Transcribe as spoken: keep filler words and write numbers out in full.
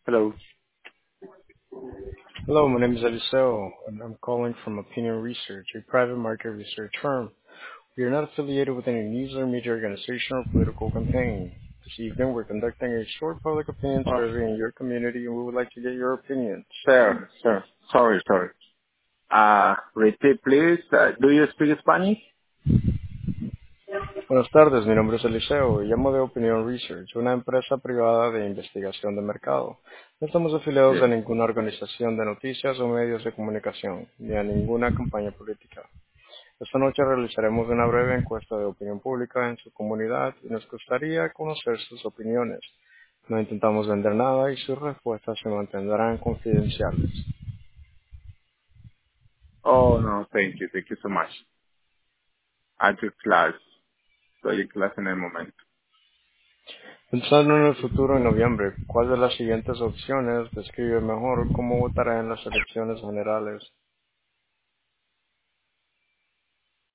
Hello. Hello, my name is Eliseo, and I'm calling from Opinion Research, a private market research firm. We are not affiliated with any news or media organization or political campaign. This evening, we're conducting a short public opinion Oh, survey in your community, and we would like to get your opinion. sir, sir. Sorry, sorry. Uh, repeat, please. Uh, do you speak Spanish? Buenas tardes, mi nombre es Eliseo y llamo de Opinion Research, una empresa privada de investigación de mercado. No estamos afiliados a Yes. ninguna organización de noticias o medios de comunicación, ni a ninguna campaña política. Esta noche realizaremos una breve encuesta de opinión pública en su comunidad y nos gustaría conocer sus opiniones. No intentamos vender nada y sus respuestas se mantendrán confidenciales. Oh, no, thank you. Thank you so much. I took class. Estoy en clase en el momento. Pensando en el futuro en noviembre, ¿cuál de las siguientes opciones describe mejor cómo votará en las elecciones generales?